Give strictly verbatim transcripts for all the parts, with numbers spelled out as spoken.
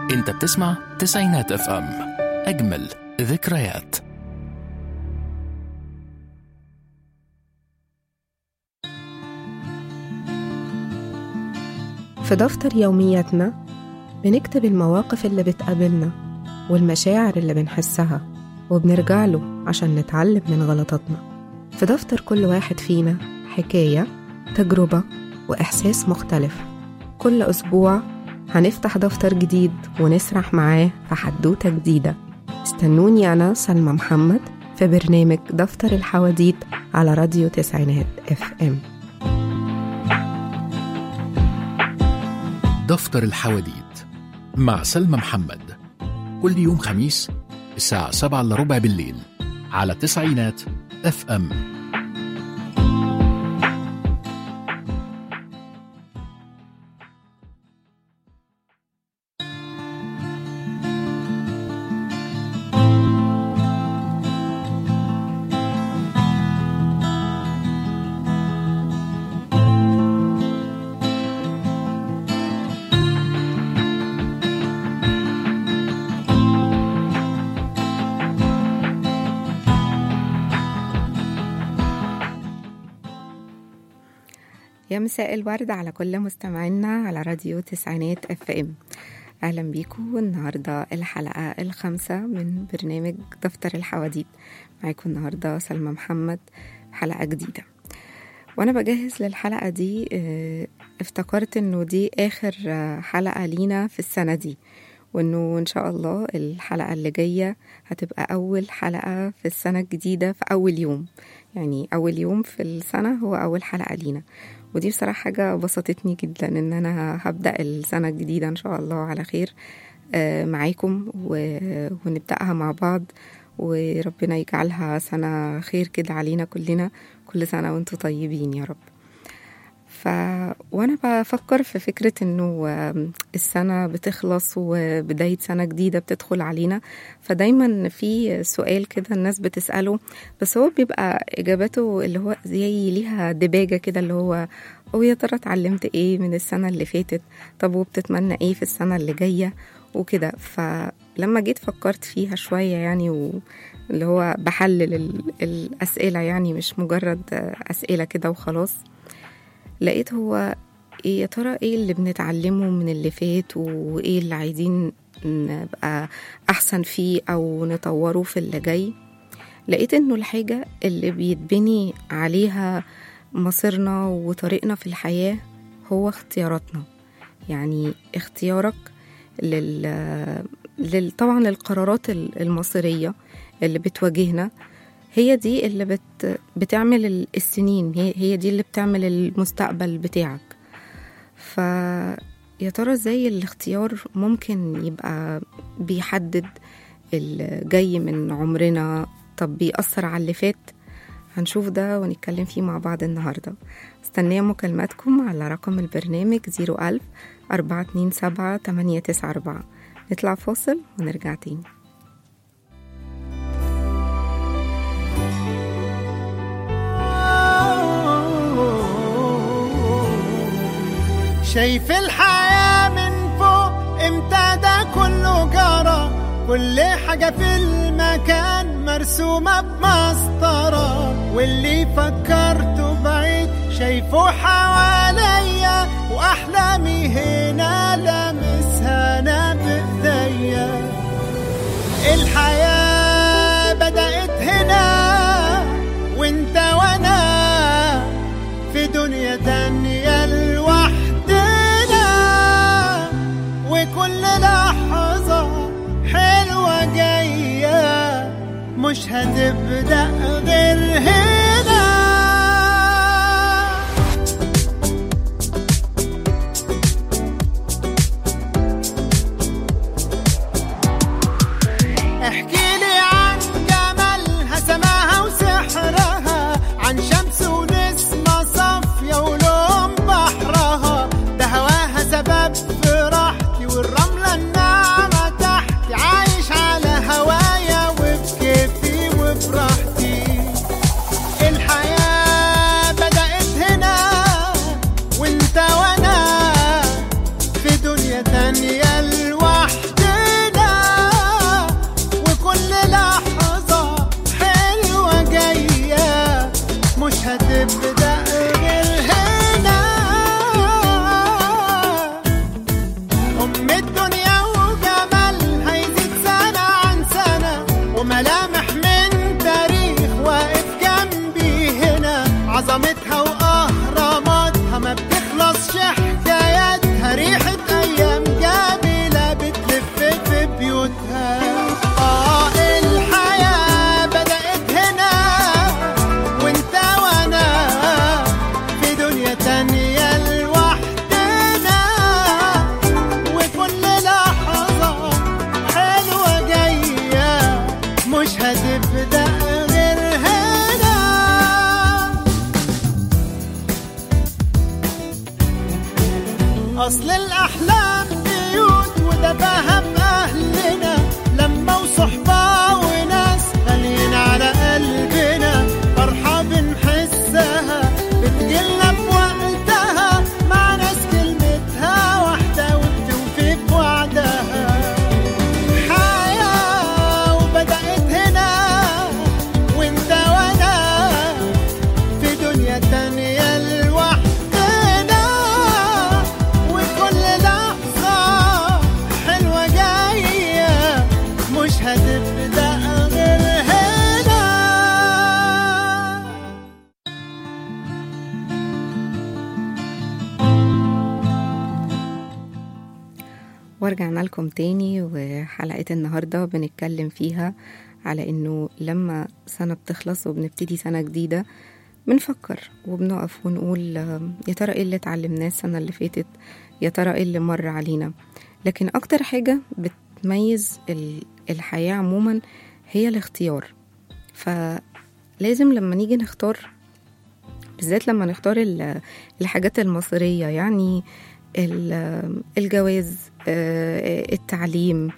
انت بتسمع تسعينات اف ام، اجمل ذكريات. في دفتر يومياتنا بنكتب المواقف اللي بتقابلنا والمشاعر اللي بنحسها، وبنرجع له عشان نتعلم من غلطاتنا. في دفتر كل واحد فينا حكاية، تجربة، وإحساس مختلف. كل أسبوع هنفتح دفتر جديد ونسرح معاه في حدوتة جديدة. استنوني أنا سلمى محمد في برنامج دفتر الحواديت على راديو تسعينات اف ام. دفتر الحواديت مع سلمى محمد، كل يوم خميس الساعة سبعة إلا ربع بالليل على تسعينات اف ام. يا مساء الورد على كل مستمعينا على راديو تسعينات اف ام. اهلا بيكم. النهارده الحلقه الخامسه من برنامج دفتر الحواديت. معاكم النهارده سلمى محمد، حلقه جديده. وانا بجهز للحلقه دي افتكرت انه دي اخر حلقه لينا في السنه دي، وانه ان شاء الله الحلقه اللي جايه هتبقى اول حلقه في السنه الجديده في اول يوم، يعني اول يوم في السنه هو اول حلقه لينا. ودي بصراحة حاجة بسطتني جدا ان انا هبدأ السنة الجديدة ان شاء الله على خير معاكم، ونبدأها مع بعض، وربنا يجعلها سنة خير كده علينا كلنا. كل سنة وانتم طيبين يا رب. ف... وانا بفكر في فكرة انه السنة بتخلص وبداية سنة جديدة بتدخل علينا، فدايما في سؤال كده الناس بتسأله، بس هو بيبقى اجابته اللي هو زي ليها دباجة كده، اللي هو او يا ترى اتعلمت ايه من السنة اللي فاتت؟ طب وبتتمنى ايه في السنة اللي جاية وكده؟ فلما جيت فكرت فيها شوية يعني، واللي هو بحلل الأسئلة، يعني مش مجرد أسئلة كده وخلاص، لقيت هو إيه يا ترى ايه اللي بنتعلمه من اللي فات، وايه اللي عايزين نبقى احسن فيه او نطوره في اللي جاي. لقيت انه الحاجة اللي بيتبني عليها مصيرنا وطريقنا في الحياة هو اختياراتنا. يعني اختيارك لل... لل... طبعا للقرارات المصيرية اللي بتواجهنا، هي دي اللي بت... بتعمل السنين، هي... هي دي اللي بتعمل المستقبل بتاعك. فيا ترى ازاي الاختيار ممكن يبقى بيحدد الجاي من عمرنا؟ طب بيأثر على اللي فات؟ هنشوف ده ونتكلم فيه مع بعض النهاردة. استنيه مكالماتكم على رقم البرنامج زيرو ألف أربعة اتنين سبعة تمانية تسعة أربعة. نطلع فاصل ونرجع تاني. شايف الحياة من فوق امتى ده كله جرى، كل حاجة في المكان مرسومة بمسطرة، واللي فكرته بعيد شايفه حواليا، وأحلامي هنا لمسها أنا بإيديا. الحياة بدأت هنا وانت وانا في دنيا تانية لوحدنا، وكل لحظة حلوة جاية مش هتبدأ غير هنا. احكيلي عن جمالها سماها وسحرها، عن شمس ونسمة صافية ولون بحرها، ده هواها سبب في راحتي والرملة الناعمة تحتي، عايش على هوايا وبكيفي وبراحتي. أصل الأحلام بيوت ودفاها بأهلنا، لما وصحبة وناس غاليين على قلبنا، فرحة بنحسها بتجيلنا بوقتها، مع ناس كلمتها واحدة وبتوفي بوعدها. حياة وبدأت هنا وانت وانا في دنيا تانية لوحدنا، وكل لحظة حلوة جاية مش هتبدأ غير هنا. ورجعنا لكم تاني، وحلقة النهاردة بنتكلم فيها على انه لما سنة بتخلص وبنبتدي سنة جديدة بنفكر وبنقف ونقول آه، يا ترى ايه اللي اتعلمناه السنة اللي فاتت، يا ترى ايه اللي مر علينا. لكن اكتر حاجة بتميز ال- الحياة عموما هي الاختيار. فلازم لما نيجي نختار، بالذات لما نختار ال- الحاجات المصيرية، يعني ال- الجواز، آه، التعليم،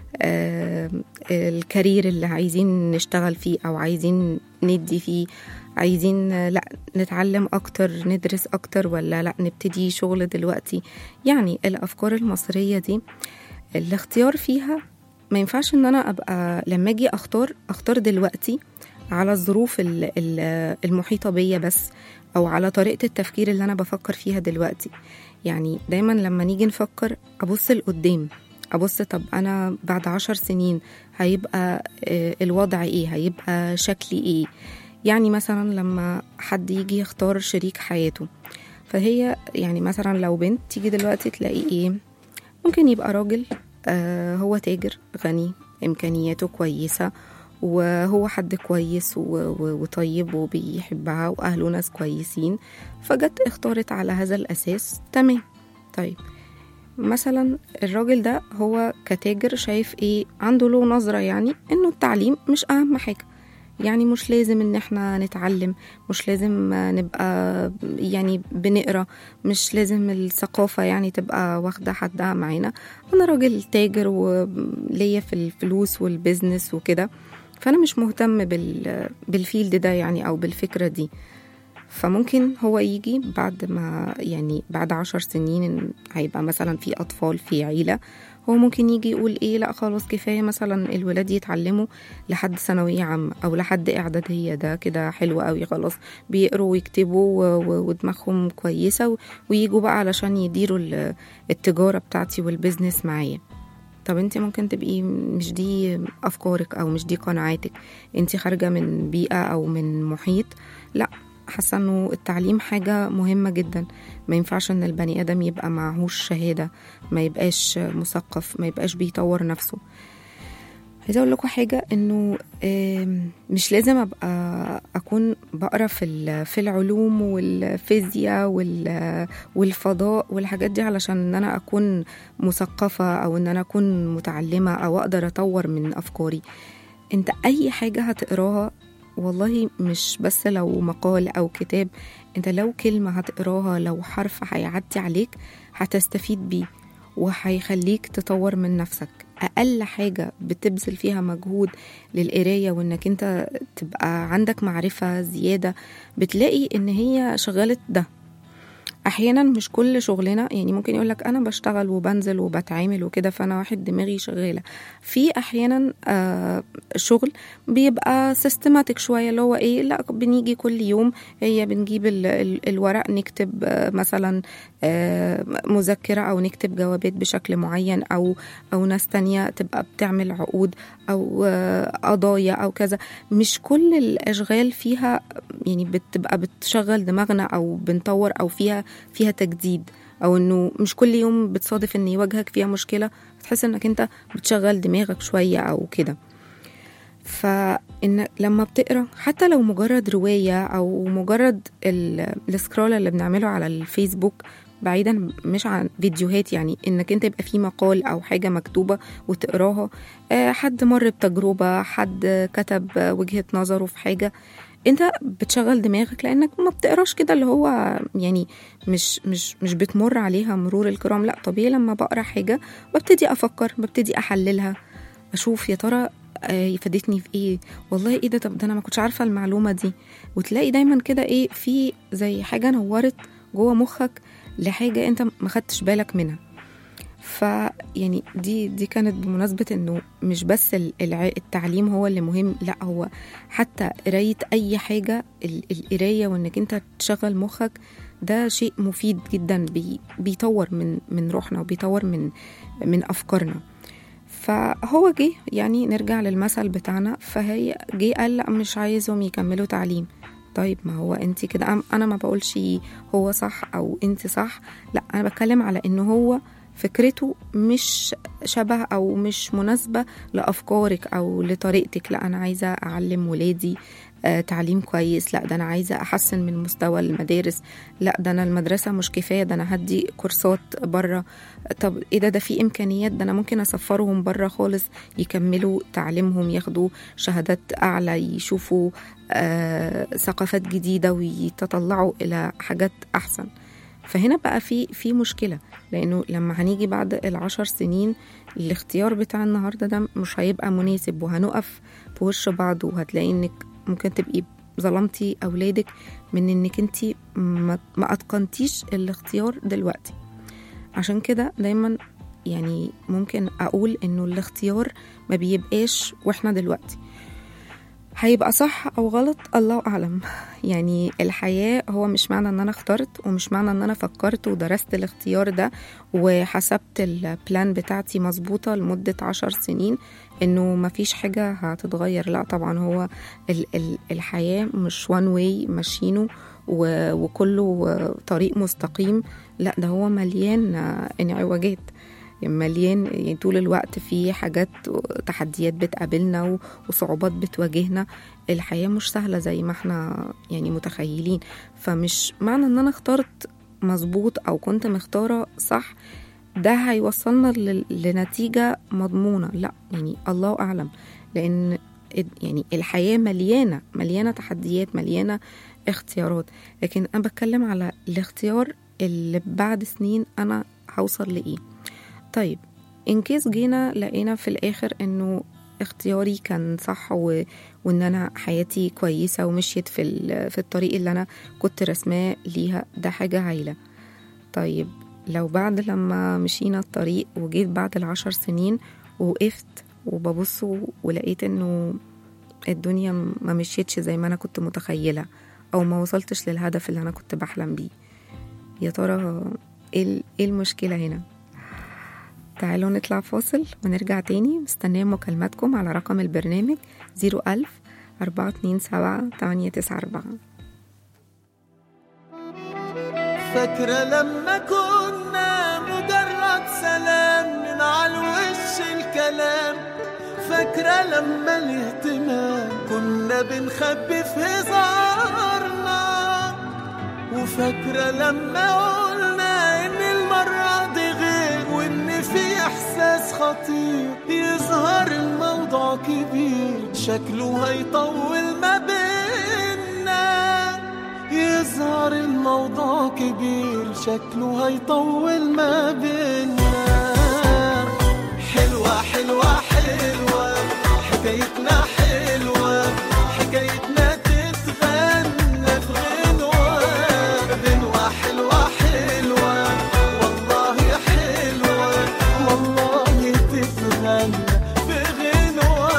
آه، الكارير اللي عايزين نشتغل فيه أو عايزين ندي فيه، عايزين آه، لا نتعلم أكتر، ندرس أكتر، ولا لا نبتدي شغل دلوقتي. يعني الأفكار المصرية دي الاختيار فيها ما ينفعش ان انا ابقى لما اجي اختار اختار دلوقتي على الظروف ال- ال- المحيطة بيا بس، او على طريقة التفكير اللي انا بفكر فيها دلوقتي. يعني دايما لما نيجي نفكر ابص لقدام، ابص طب انا بعد عشر سنين هيبقى آه، الوضع ايه، هيبقى شكلي ايه. يعني مثلا لما حد يجي يختار شريك حياته، فهي يعني مثلا لو بنت تيجي دلوقتي تلاقي ايه، ممكن يبقى راجل آه هو تاجر غني، إمكانياته كويسة، وهو حد كويس و- و- وطيب وبيحبها، وأهله ناس كويسين، فجت اختارت على هذا الأساس. تمام. طيب مثلا الراجل ده هو كتاجر شايف ايه، عنده له نظرة يعني انه التعليم مش أهم حاجة، يعني مش لازم ان احنا نتعلم، مش لازم نبقى يعني بنقرا، مش لازم الثقافة يعني تبقى واخدة حدها معانا. انا راجل تاجر وليا في الفلوس والبيزنس وكده، فانا مش مهتم بال بالفيلد ده يعني او بالفكرة دي. فممكن هو يجي بعد ما يعني بعد عشر سنين هيبقى مثلا في أطفال في عيلة، هو ممكن يجي يقول ايه، لا خلاص كفاية مثلا الولاد يتعلموا لحد ثانوية عامة أو لحد إعدادية، ده كده حلو قوي، خلاص بيقروا ويكتبوا و- و- ودماغهم كويسة، و- ويجوا بقى علشان يديروا ال- التجارة بتاعتي والبزنس معايا. طب انت ممكن تبقي مش دي أفكارك أو مش دي قناعاتك، انت خارجة من بيئة أو من محيط لا حاسه انه التعليم حاجه مهمه جدا. ما ينفعش ان البني ادم يبقى معهوش شهاده، ما يبقاش مثقف، ما يبقاش بيطور نفسه. عايزه اقول لكم حاجه، انه آم، مش لازم ابقى اكون بقرا في ال- في العلوم والفيزياء وال- والفضاء والحاجات دي علشان ان انا اكون مثقفه او ان انا اكون متعلمه او اقدر اطور من افكاري. انت اي حاجه هتقراها، والله مش بس لو مقال أو كتاب، انت لو كلمة هتقراها، لو حرف هيعدي عليك هتستفيد بيه وهيخليك تطور من نفسك. أقل حاجة بتبذل فيها مجهود للقراية وإنك انت تبقى عندك معرفة زيادة، بتلاقي إن هي شغالة ده. احيانا مش كل شغلنا، يعني ممكن يقولك انا بشتغل وبنزل وبتعامل وكده فانا واحد دماغي شغاله. في احيانا آه شغل بيبقى سيستماتيك شويه، اللي هو ايه، لا بنيجي كل يوم هي بنجيب ال ال الورق نكتب آه مثلا آه مذكره او نكتب جوابات بشكل معين، او او ناس تانية تبقى بتعمل عقود او آه قضايا او كذا. مش كل الاشغال فيها يعني بتبقى بتشغل دماغنا او بنطور او فيها فيها تجديد، او انه مش كل يوم بتصادف ان يواجهك فيها مشكلة تحس انك انت بتشغل دماغك شوية او كده. فإن لما بتقرأ حتى لو مجرد رواية او مجرد السكرول اللي بنعمله على الفيسبوك، بعيدا مش عن فيديوهات، يعني انك انت يبقى في مقال او حاجة مكتوبة وتقراها، حد مر بتجربة، حد كتب وجهة نظره في حاجة، انت بتشغل دماغك لانك ما بتقراش كده اللي هو يعني مش مش مش بتمر عليها مرور الكرام. لا، طبيعي لما بقرا حاجه ببتدي افكر، ببتدي احللها، اشوف يا ترى آه فادتني في ايه، والله ايه ده، طب ده انا ما كنتش عارفه المعلومه دي. وتلاقي دايما كده ايه في زي حاجه نورت جوه مخك لحاجه انت ما خدتش بالك منها. فيعني دي دي كانت بمناسبة انه مش بس التعليم هو اللي مهم، لا هو حتى قراية اي حاجة، القراية وانك انت تشغل مخك ده شيء مفيد جدا، بي بيطور من من روحنا وبيطور من من افكارنا. فهو جه يعني نرجع للمثل بتاعنا، فهي جه قال لا مش عايزهم يكملوا تعليم. طيب ما هو انت كده، انا ما بقولش هو صح او انت صح، لا انا بتكلم على انه هو فكرته مش شبه أو مش مناسبة لأفكارك أو لطريقتك. لا أنا عايزة أعلم ولادي آه تعليم كويس، لا ده أنا عايزة أحسن من مستوى المدارس، لا ده أنا المدرسة مش كفاية، ده أنا هدي كورسات برا. طب إيه ده، ده في إمكانيات، ده أنا ممكن أسفرهم برا خالص يكملوا تعليمهم، ياخدوا شهادات أعلى، يشوفوا آه ثقافات جديدة ويتطلعوا إلى حاجات أحسن. فهنا بقى في في مشكلة، لأنه لما هنيجي بعد العشر سنين الاختيار بتاع النهاردة ده مش هيبقى مناسب، وهنقف في وش بعض، وهتلاقي انك ممكن تبقي ظلمتي أولادك من انك انتي ما أتقنتيش الاختيار دلوقتي. عشان كده دايما يعني ممكن أقول انه الاختيار ما بيبقاش واحنا دلوقتي، هيبقى صح أو غلط الله أعلم. يعني الحياة هو مش معنى أن أنا اخترت، ومش معنى أن أنا فكرت ودرست الاختيار ده وحسبت البلان بتاعتي مظبوطة لمدة عشر سنين إنه مفيش حاجة هتتغير. لا طبعا، هو ال ال الحياة مش وان واي ماشينه وكله طريق مستقيم، لا ده هو مليان انعواجات، مليان يعني طول الوقت في حاجات، تحديات بتقابلنا وصعوبات بتواجهنا. الحياة مش سهلة زي ما احنا يعني متخيلين. فمش معنى ان انا اخترت مظبوط او كنت مختارة صح ده هيوصلنا لنتيجة مضمونة، لا يعني الله اعلم. لان يعني الحياة مليانة مليانة تحديات، مليانة اختيارات. لكن انا بتكلم على الاختيار اللي بعد سنين انا هوصل لإيه. طيب إن كيس جينا لقينا في الآخر إنه اختياري كان صح و... وإن أنا حياتي كويسة ومشيت في, ال... في الطريق اللي أنا كنت رسماه ليها، ده حاجة هايلة. طيب لو بعد لما مشينا الطريق وجيت بعد العشر سنين ووقفت وببص ولقيت إنه الدنيا ما مشيتش زي ما أنا كنت متخيلة، أو ما وصلتش للهدف اللي أنا كنت بحلم بيه، يا ترى إيه المشكلة هنا؟ تعالوا نطلع فاصل ونرجع تاني. مستنية مكالماتكم على رقم البرنامج زيرو ألف أربعة اتنين سبعة تمانية تسعة أربعة. فاكرة لما كنا مجرد سلام من على وش الكلام، فاكرة لما الاهتمام كنا بنخبي في هزارنا، وفاكرة لما قلنا ان المرة دي غير وان في احساس خطير يظهر الموضوع كبير شكله هيطول ما بيننا، يظهر الموضوع كبير شكله هيطول ما بيننا. حلوة حلوة حلوة حكايتنا، حلوة حكايتنا تتغنى في غنوة، غنوة حلوة حلوة والله حلوة، والله تتغنى في غنوة.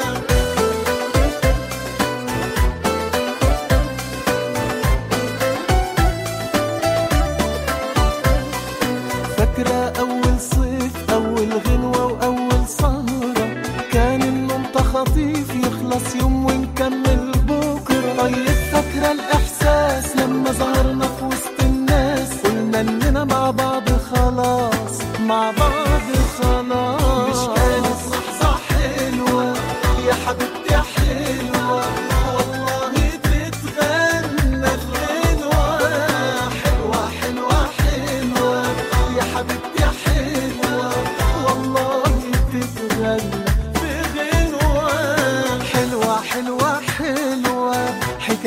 فاكرة أول صيف أول غنوة وأول سهرة، كان النوم تخطيف يخلص يوم ونكمل بكرة. طيب فاكرة الإحساس لما ظهرنا في وسط الناس قلنا إننا مع بعض خلاص، مع بعض خلاص. مش كانت لحظة حلوة يا حبيبتي حلوة، والله تتغنى في غنوة. حلوة حلوة حلوة يا حبيبتي حلوة، والله تتغنى في غنوة. حلوة حلوة حلوة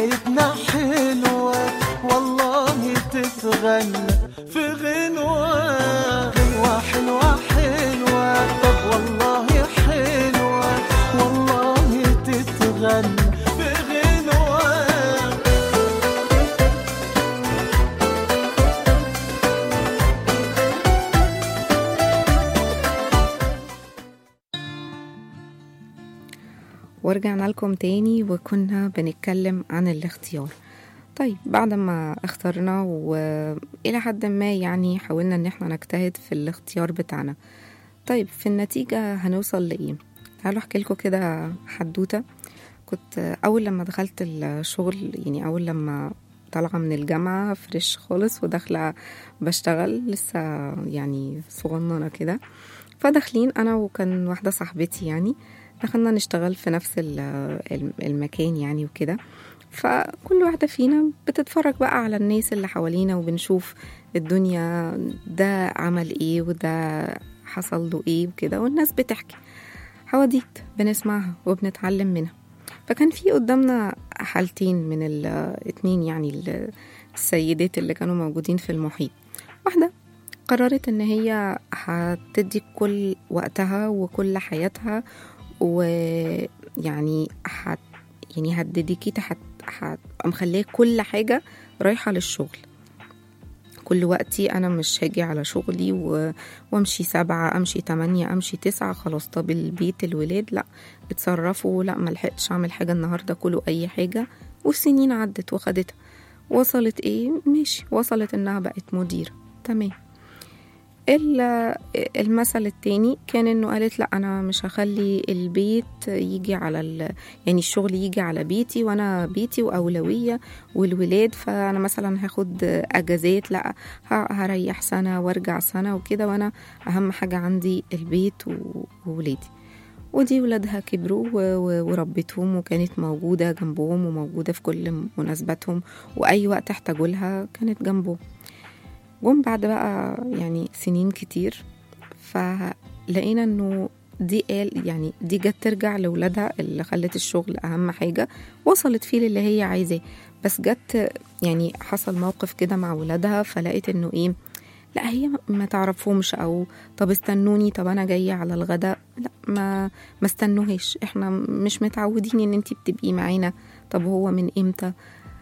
ورجعنا لكم تاني وكنا بنتكلم عن الاختيار. طيب بعد ما اخترنا وإلى حد ما يعني حاولنا ان احنا نجتهد في الاختيار بتاعنا، طيب في النتيجة هنوصل لإيه؟ تعالوا احكي لكم كده حدوتة. كنت أول لما دخلت الشغل، يعني أول لما طالعة من الجامعة فريش خالص وداخلة بشتغل لسه يعني صغننة كده، فداخلين أنا وكان واحدة صاحبتي يعني دخلنا نشتغل في نفس المكان يعني وكده. فكل واحدة فينا بتتفرج بقى على الناس اللي حوالينا وبنشوف الدنيا، ده عمل ايه وده حصل له ايه وكده، والناس بتحكي حواديت بنسمعها وبنتعلم منها. فكان في قدامنا حالتين من الاتنين يعني السيدات اللي كانوا موجودين في المحيط. واحدة قررت ان هي هتدي كل وقتها وكل حياتها، ويعني هت يعني هتديكيت هت مخليه كل حاجة رايحة للشغل. كل وقتي أنا مش هاجي على شغلي و... وامشي سبعة امشي تمانية امشي تسعة، خلاص طب البيت الولاد لا اتصرفوا، لا ملحقتش اعمل حاجة النهاردة، كله اي حاجة. والسنين عدت وخدتها، وصلت ايه؟ ماشي، وصلت انها بقت مديرة، تمام. المثل التاني كان انه قالت لا انا مش هخلي البيت يجي على ال... يعني الشغل يجي على بيتي، وانا بيتي واولوية والولاد، فانا مثلا هاخد اجازات، لا هريح سنة وارجع سنة وكده، وانا اهم حاجة عندي البيت وولادي. ودي ولادها كبروا وربتهم وكانت موجودة جنبهم وموجودة في كل مناسباتهم، واي وقت احتاجوا لها كانت جنبهم. جم بعد بقى يعني سنين كتير، فلقينا انه دي قال يعني دي جت ترجع لولادها اللي خلت الشغل اهم حاجة، وصلت فيه للي هي عايزاه، بس جت يعني حصل موقف كده مع ولادها، فلقيت انه ايه، لا هي ما تعرفهمش، او طب استنوني، طب انا جاية على الغداء، لا ما ما استنوهاش، احنا مش متعودين ان انتي بتبقي معانا، طب هو من امتى؟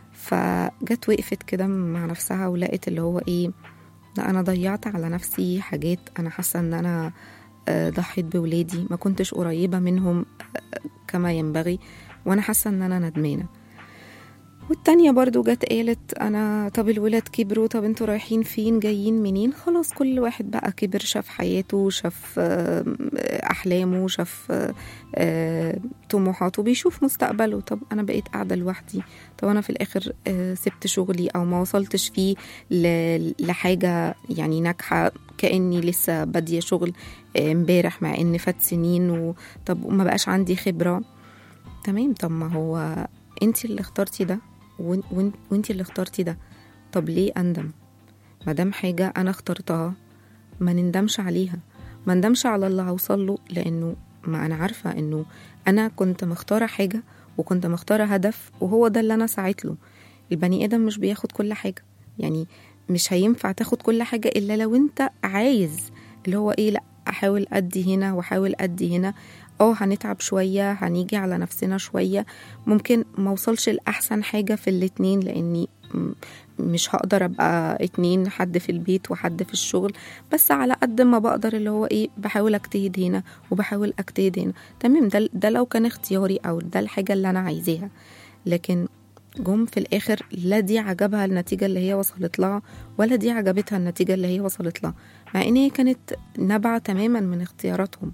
فجت وقفت كده مع نفسها ولقيت اللي هو ايه، لا انا ضيعت على نفسي حاجات، انا حاسه ان انا ضحيت بولادي، ما كنتش قريبه منهم كما ينبغي، وانا حاسه ان انا ندمانه. والتانية برضو جت قالت انا طب الولاد كبروا، طب انتوا رايحين فين جايين منين؟ خلاص كل واحد بقى كبر، شاف حياته، شاف احلامه، شاف طموحاته، بيشوف مستقبله. طب انا بقيت قاعدة لوحدي، طب انا في الاخر سبت شغلي او ما وصلتش فيه لحاجة يعني ناجحة، كأني لسه بادية شغل امبارح مع ان فات سنين، وطب ما بقاش عندي خبرة. تمام، طب ما هو انتي اللي اخترتي ده وانتي اللي اخترتي ده، طب ليه اندم؟ مادام حاجة انا اخترتها ما نندمش عليها، ما ندمش على اللي هوصل له، لانه ما انا عارفة انه انا كنت مختارة حاجة وكنت مختارة هدف، وهو ده اللي انا سعيت له. البني ادم مش بياخد كل حاجة، يعني مش هينفع تاخد كل حاجة الا لو انت عايز اللي هو ايه، لا احاول ادي هنا واحاول ادي هنا. اه هنتعب شوية، هنيجي على نفسنا شوية، ممكن ما وصلش لأحسن حاجة في الاتنين، لأني مش هقدر أبقى اتنين، حد في البيت وحد في الشغل، بس على قد ما بقدر اللي هو ايه بحاول اجتهد هنا وبحاول اجتهد هنا. تمام، ده, ده لو كان اختياري أو ده الحاجة اللي أنا عايزاها. لكن جم في الآخر لا دي عجبها النتيجة اللي هي وصلت لها، ولا دي عجبتها النتيجة اللي هي وصلت لها، مع ان هي كانت نابعة تماما من اختياراتهم.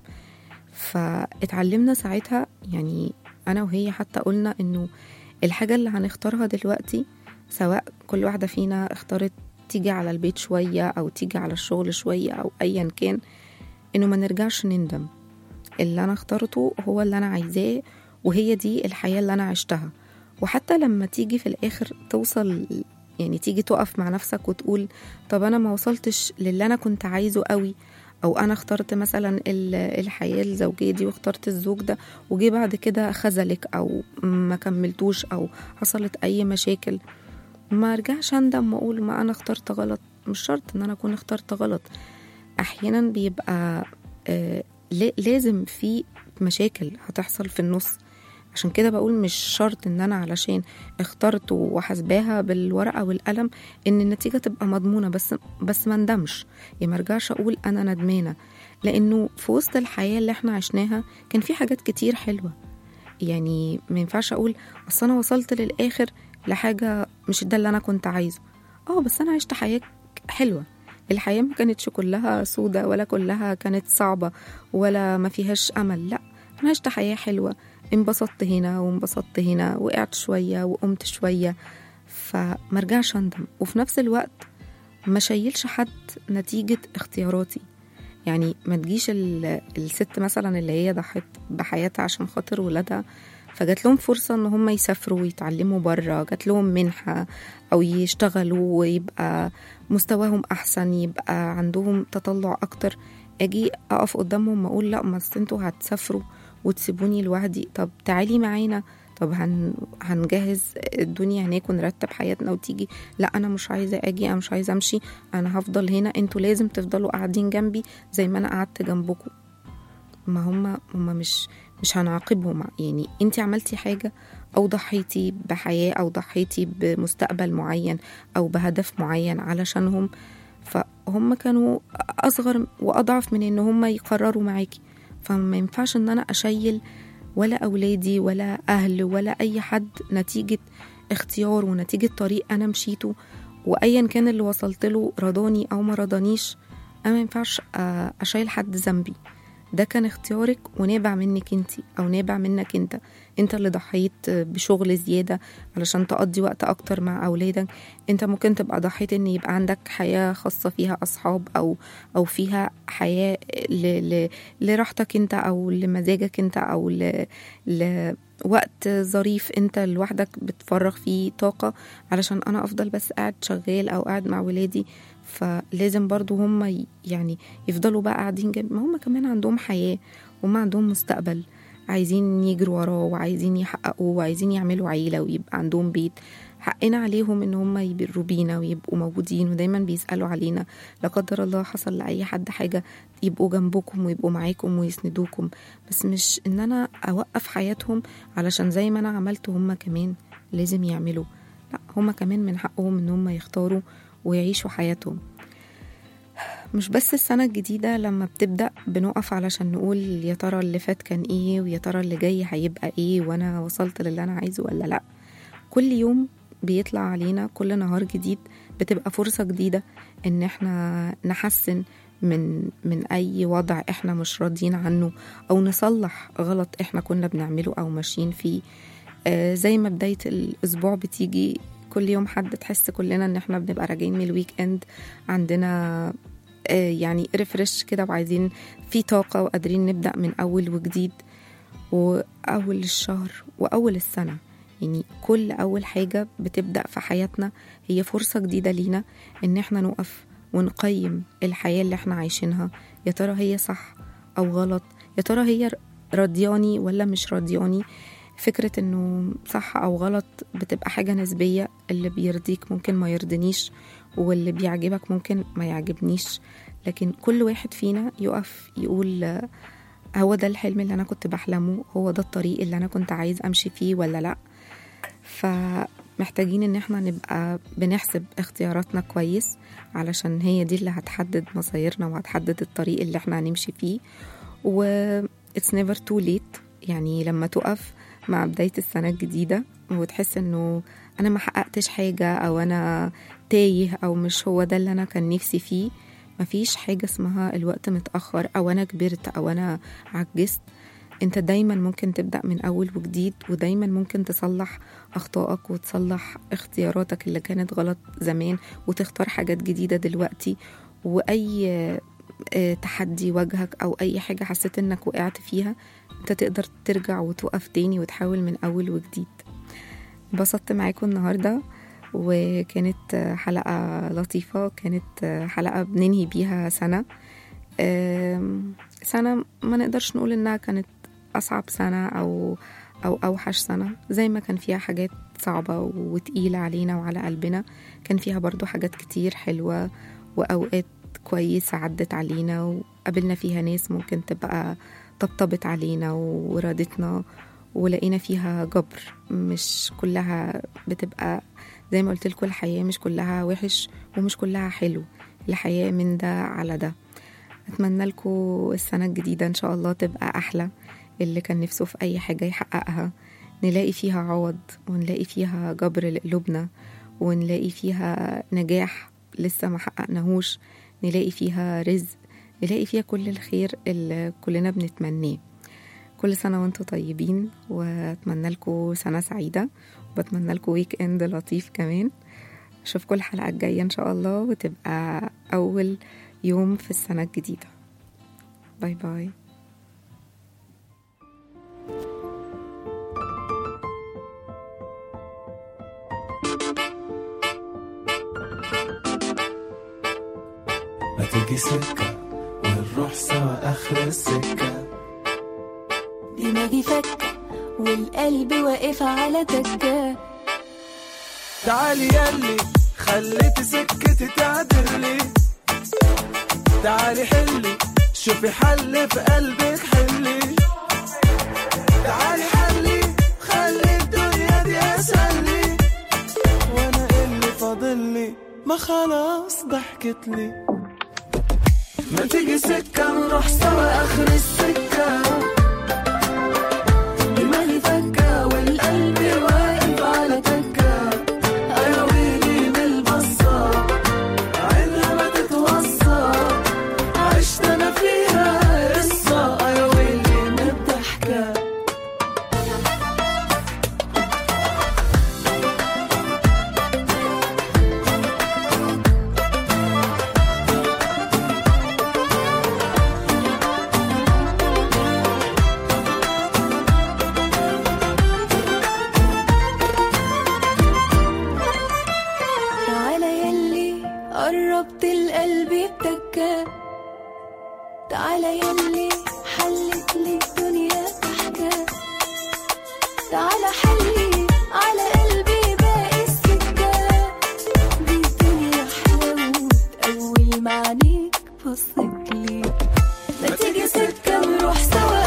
فاتعلمنا ساعتها، يعني أنا وهي حتى قلنا إنه الحاجة اللي هنختارها دلوقتي، سواء كل واحدة فينا اختارت تيجي على البيت شوية أو تيجي على الشغل شوية أو أيا كان، إنه ما نرجعش نندم. اللي أنا اخترته هو اللي أنا عايزاه، وهي دي الحياة اللي أنا عشتها. وحتى لما تيجي في الآخر توصل، يعني تيجي تقف مع نفسك وتقول طب أنا ما وصلتش للي أنا كنت عايزه قوي، او انا اخترت مثلا الحياة الزوجية دي واخترت الزوج ده، وجي بعد كده خذلك او ما كملتوش او حصلت اي مشاكل، ما ارجعش اندم واقول ما انا اخترت غلط. مش شرط ان انا اكون اخترت غلط، احيانا بيبقى آه لازم في مشاكل هتحصل في النص. عشان كده بقول مش شرط ان انا علشان اخترت وحسباها بالورقة والقلم ان النتيجة تبقى مضمونة، بس بس ما ندمش، يعني ما ارجعش اقول انا ندمانة، لانه في وسط الحياة اللي احنا عشناها كان في حاجات كتير حلوة، يعني ما ينفعش اقول اصل انا وصلت للاخر لحاجه مش ده اللي انا كنت عايزه. اه بس انا عشت حياه حلوه، الحياه ما كانتش كلها سودة ولا كلها كانت صعبه ولا ما فيهاش امل، لا انا عشت حياه حلوه، انبسطت هنا وانبسطت هنا، وقعت شويه وقمت شويه، فمرجعش اندم. وفي نفس الوقت ما شايلش حد نتيجه اختياراتي. يعني ما تجيش الست مثلا اللي هي ضحت بحياتها عشان خاطر ولادها، فجات لهم فرصة ان هم يسافروا ويتعلموا برا، جات لهم منحة او يشتغلوا ويبقى مستواهم احسن، يبقى عندهم تطلع اكتر، اجي اقف قدامهم واقول لا ما انتوا هتسافروا وتسيبوني لوحدي، طب تعالي معانا، طب هن... هنجهز الدنيا هناك ونرتب حياتنا وتيجي، لا انا مش عايزه اجي، انا مش عايزه امشي، انا هفضل هنا، انتوا لازم تفضلوا قاعدين جنبي زي ما انا قعدت جنبكم. ما هم هم مش مش هنعاقبهم، يعني انتي عملتي حاجه او ضحيتي بحياه او ضحيتي بمستقبل معين او بهدف معين علشانهم، فهم كانوا اصغر واضعف من ان هم يقرروا معاكي. فما ينفعش ان انا اشيل ولا أولادي ولا أهل ولا أي حد نتيجة اختيار ونتيجة طريق أنا مشيته، وأيا كان اللي وصلت له رضاني أو ما رضانيش، أنا ما ينفعش أشيل حد ذنبي. ده كان اختيارك ونابع منك انتي أو نابع منك انت، انت اللي ضحيت بشغل زيادة علشان تقضي وقت أكتر مع أولادك، انت ممكن تبقى ضحيت ان يبقى عندك حياة خاصة فيها أصحاب أو أو فيها حياة ل... ل... لراحتك انت أو لمزاجك انت أو ل... لوقت ظريف انت لوحدك بتفرغ فيه طاقة، علشان أنا أفضل بس قاعد شغال أو قاعد مع ولادي. فلازم برضو هم يعني يفضلوا بقى قاعدين جنب، ما هم كمان عندهم حياة وهم عندهم مستقبل عايزين يجروا وراه وعايزين يحققوا وعايزين يعملوا عيلة ويبقى عندهم بيت. حقنا عليهم ان هم يبروا بينا ويبقوا موجودين ودايما بيسألوا علينا، لا قدر الله حصل لأي حد حاجة يبقوا جنبكم ويبقوا معاكم ويسندوكم، بس مش ان انا اوقف حياتهم علشان زي ما انا عملت هم كمان لازم يعملوا. لا، هم كمان من حقهم ان هم يختاروا ويعيشوا حياتهم. مش بس السنة الجديدة لما بتبدأ بنقف علشان نقول يا ترى اللي فات كان ايه ويا ترى اللي جاي هيبقى ايه وانا وصلت للي انا عايزه ولا لا. كل يوم بيطلع علينا، كل نهار جديد بتبقى فرصة جديدة ان احنا نحسن من من اي وضع احنا مش راضيين عنه او نصلح غلط احنا كنا بنعمله او ماشيين فيه. آه زي ما بداية الاسبوع بتيجي كل يوم حد تحس كلنا ان احنا بنبقى راجعين من الويك اند عندنا آه يعني ريفرش كده وعايزين في طاقة وقادرين نبدأ من اول وجديد. واول الشهر واول السنة، يعني كل اول حاجة بتبدأ في حياتنا هي فرصة جديدة لينا ان احنا نقف ونقيم الحياة اللي احنا عايشينها، يا ترى هي صح او غلط، يا ترى هي راضياني ولا مش راضياني. فكرة انه صح او غلط بتبقى حاجة نسبية، اللي بيرضيك ممكن ما يرضنيش واللي بيعجبك ممكن ما يعجبنيش، لكن كل واحد فينا يقف يقول هو ده الحلم اللي انا كنت بحلمه، هو ده الطريق اللي انا كنت عايز امشي فيه ولا لا. فمحتاجين ان احنا نبقى بنحسب اختياراتنا كويس علشان هي دي اللي هتحدد مصيرنا وهتحدد الطريق اللي احنا هنمشي فيه. و it's never too late، يعني لما تقف مع بداية السنة الجديدة وتحس انه انا ما حققتش حاجة او انا تايه او مش هو ده اللي انا كان نفسي فيه، مفيش حاجة اسمها الوقت متأخر او انا كبرت او انا عجزت. انت دايما ممكن تبدأ من اول وجديد، ودايما ممكن تصلح اخطائك وتصلح اختياراتك اللي كانت غلط زمان وتختار حاجات جديدة دلوقتي. واي تحدي واجهك او اي حاجة حسيت انك وقعت فيها انت تقدر ترجع وتوقف تاني وتحاول من اول وجديد. انبسطت معاكم النهاردة وكانت حلقة لطيفة، كانت حلقة بننهي بيها سنة سنة ما نقدرش نقول انها كانت اصعب سنة او او اوحش سنة، زي ما كان فيها حاجات صعبة وتقيلة علينا وعلى قلبنا، كان فيها برضو حاجات كتير حلوة واوقات كويسة عدت علينا وقابلنا فيها ناس ممكن تبقى طبطبت علينا ورادتنا ولقينا فيها جبر. مش كلها بتبقى زي ما قلت لكم، الحياة مش كلها وحش ومش كلها حلو، الحياة من ده على ده. أتمنى لكم السنة الجديدة إن شاء الله تبقى أحلى، اللي كان نفسه في أي حاجة يحققها، نلاقي فيها عوض، ونلاقي فيها جبر لقلوبنا، ونلاقي فيها نجاح لسه ما حققناهوش، نلاقي فيها رزق، نلاقي فيها كل الخير اللي كلنا بنتمناه. كل سنة وانتم طيبين، واتمنى لكم سنة سعيدة، وبتمنى لكم ويك اند لطيف كمان. اشوفكم الحلقة الجاية ان شاء الله، وتبقى اول يوم في السنة الجديدة. باي باي. ما تيجي سكة ونروح سوا آخر السكة، دماغي فكة والقلب واقف على تكة. تعالي ياللي خليتي سكتي تعدل لي، تعالي حلي شوفي حل في قلبك حلي، تعالي حلي خلي الدنيا دي أسهلي، وانا اللي فاضلي ما خلاص ضحكت لي. ما تيجي سكة نروح سوا آخر السكة، دماغي فكة والقلب واقف على تكة. يا ويلي من البصة عينها ما تتوصى، عشت أنا فيها قصة. يا ويلي من الضحكة. قربت القلب بتكة، تعالى يلي حلت لي الدنيا ضحكة، تعالى حلي على قلبي باقي السكة. دي الدنيا حلوت أول ما عينيك بصت لي. ما تيجي سكة نروح سوا